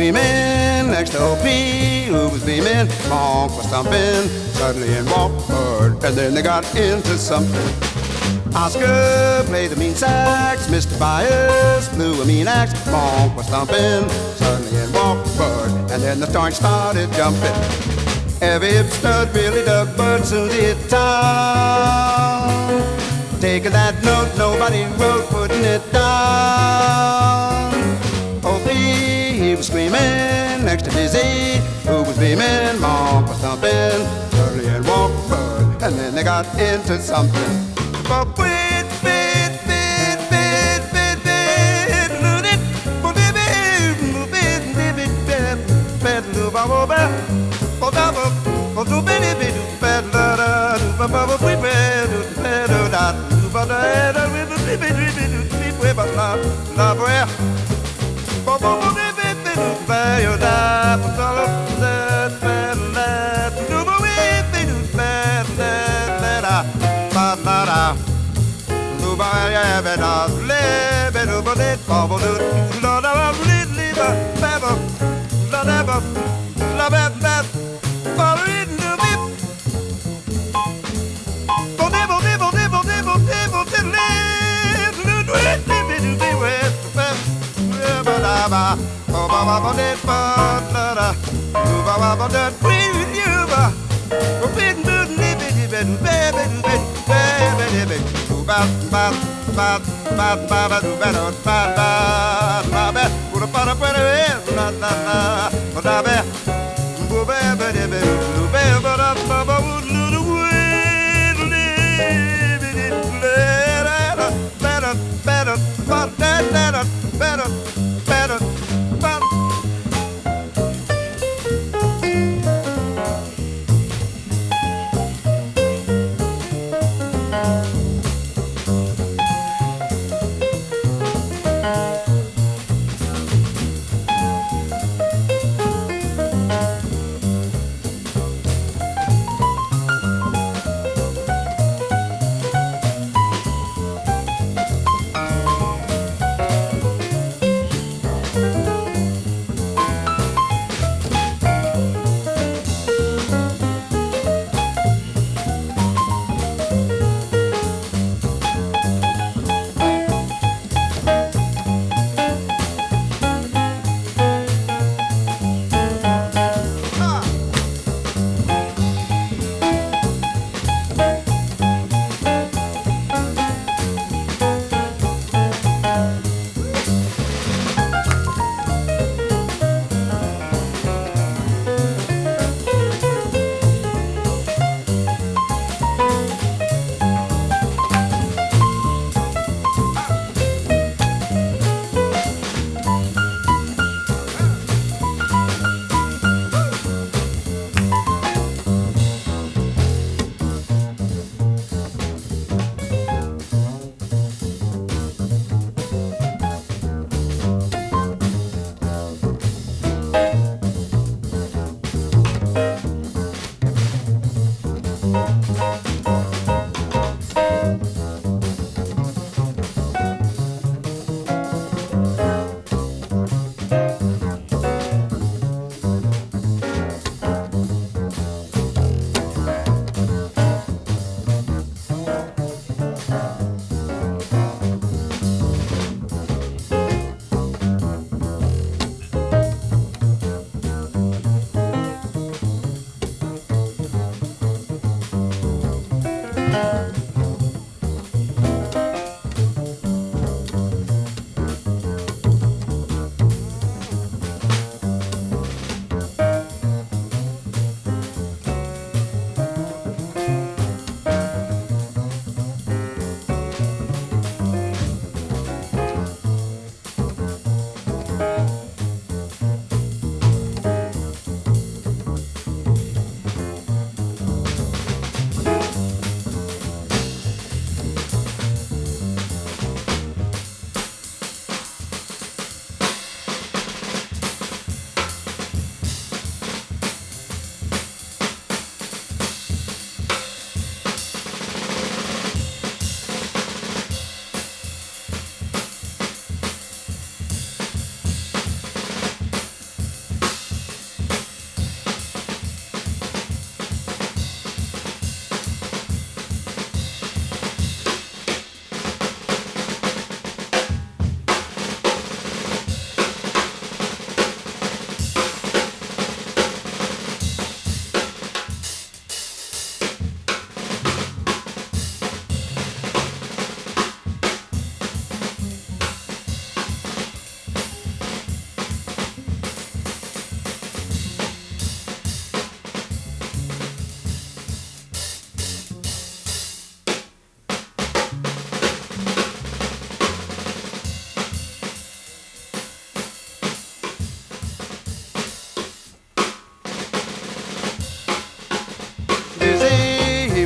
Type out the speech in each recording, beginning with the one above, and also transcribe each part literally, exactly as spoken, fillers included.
screaming next to O P, who was beaming. Monk was thumping, suddenly in walked Bud, and then they got into something. Oscar played the mean sax, Mister Byers blew a mean axe. Monk was thumping, suddenly in walked Bud, and then the joint started jumping. Every hip stud really dug Bud, soon he hit town. Taking that note, nobody wrote, putting it down. O P, he was screaming next to Dizzy, who was beaming. Monk was thumping, suddenly in walked Bud, and then they got into something. But wait, wait, wait, wait, wait, wait, loot it, but if it, move it, if it, bad, little bubble, bad, or double, or do baby, do bad, da da, do bubble, we bad, do bad, do da, do bad, da, we do baby, do baby, do baby, but la, la, boy, bubble, baby, do bad, you da, but all of that, bad, la, do baby, do bad, la, la, bad, la, la. Bad, bad, bad, bad, bad, do better, bad, bad, bad, bad, put a pot of better, la la la, but I bet, go back, but it be, do better, but I'm Baba would lose the way, live it, better, better, better, better, better, better, better, better.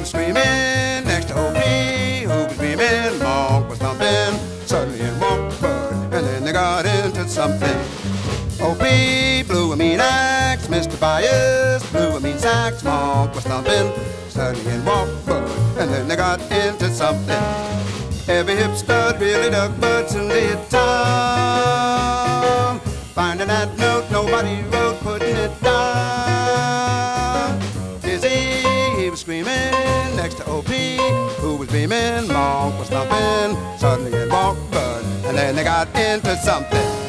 screaming next to O P, who was beaming. Monk was thumping, suddenly in walked Bud, and then they got into something. O P blew a mean axe, Mister Bias blew a mean sax. Monk was thumping, suddenly in walked Bud, and then they got into something. Every hip stud really dug Bud soon did Tom. Finding that note nobody wrote, putting it down. Dizzy, he was screaming next to O P, who was beaming. Monk was thumping, suddenly in walked Bud, and then they got into something.